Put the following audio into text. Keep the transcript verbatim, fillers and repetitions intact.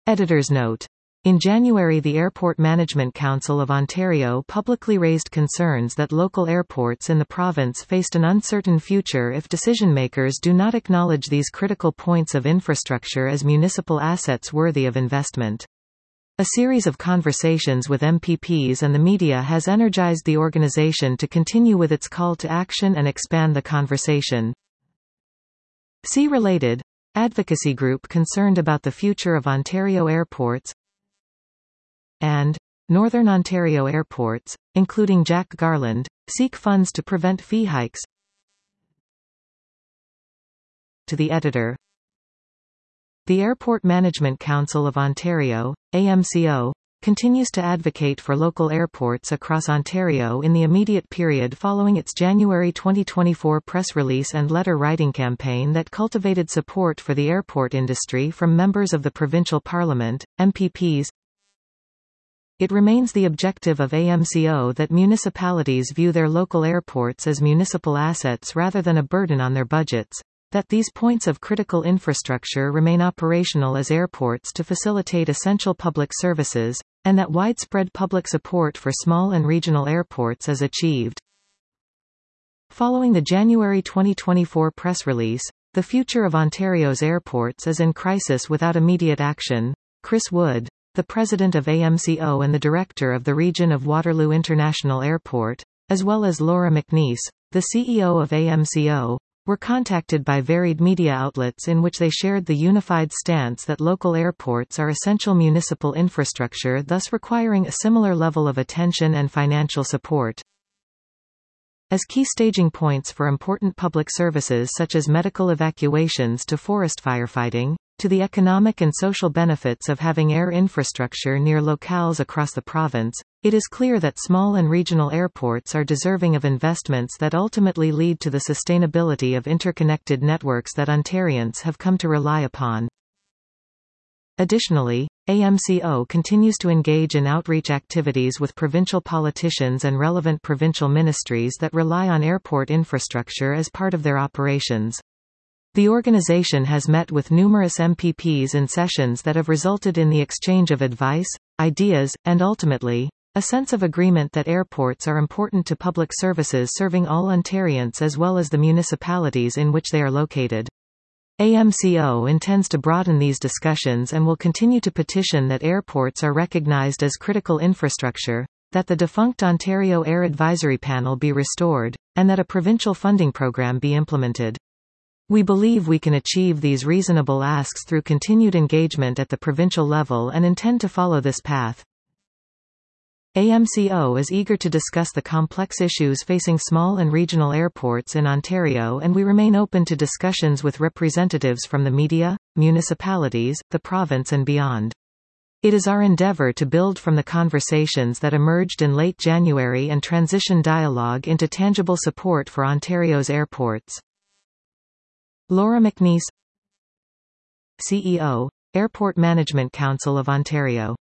Editor's note. In January, the Airport Management Council of Ontario publicly raised concerns that local airports in the province faced an uncertain future if decision-makers do not acknowledge these critical points of infrastructure as municipal assets worthy of investment. A series of conversations with M P Ps and the media has energized the organization to continue with its call to action and expand the conversation. See related. Advocacy group concerned about the future of Ontario airports, and Northern Ontario airports, including Jack Garland, seek funds to prevent fee hikes. To the editor. The Airport Management Council of Ontario, A M C O, continues to advocate for local airports across Ontario in the immediate period following its January twenty twenty-four press release and letter writing campaign that cultivated support for the airport industry from members of the provincial parliament, M P Ps. It remains the objective of A M C O that municipalities view their local airports as municipal assets rather than a burden on their budgets, that these points of critical infrastructure remain operational as airports to facilitate essential public services, and that widespread public support for small and regional airports is achieved. Following the January twenty twenty-four press release, the future of Ontario's airports is in crisis without immediate action. Chris Wood, the president of A M C O and the director of the region of Waterloo International Airport, as well as Laura McNeice, the C E O of A M C O, were contacted by varied media outlets in which they shared the unified stance that local airports are essential municipal infrastructure, thus requiring a similar level of attention and financial support. As key staging points for important public services such as medical evacuations to forest firefighting, to the economic and social benefits of having air infrastructure near locales across the province, it is clear that small and regional airports are deserving of investments that ultimately lead to the sustainability of interconnected networks that Ontarians have come to rely upon. Additionally, A M C O continues to engage in outreach activities with provincial politicians and relevant provincial ministries that rely on airport infrastructure as part of their operations. The organization has met with numerous M P Ps in sessions that have resulted in the exchange of advice, ideas, and ultimately, a sense of agreement that airports are important to public services serving all Ontarians as well as the municipalities in which they are located. A M C O intends to broaden these discussions and will continue to petition that airports are recognized as critical infrastructure, that the defunct Ontario Air Advisory Panel be restored, and that a provincial funding program be implemented. We believe we can achieve these reasonable asks through continued engagement at the provincial level and intend to follow this path. A M C O is eager to discuss the complex issues facing small and regional airports in Ontario, and we remain open to discussions with representatives from the media, municipalities, the province and beyond. It is our endeavour to build from the conversations that emerged in late January and transition dialogue into tangible support for Ontario's airports. Laura McNeice, C E O, Airport Management Council of Ontario.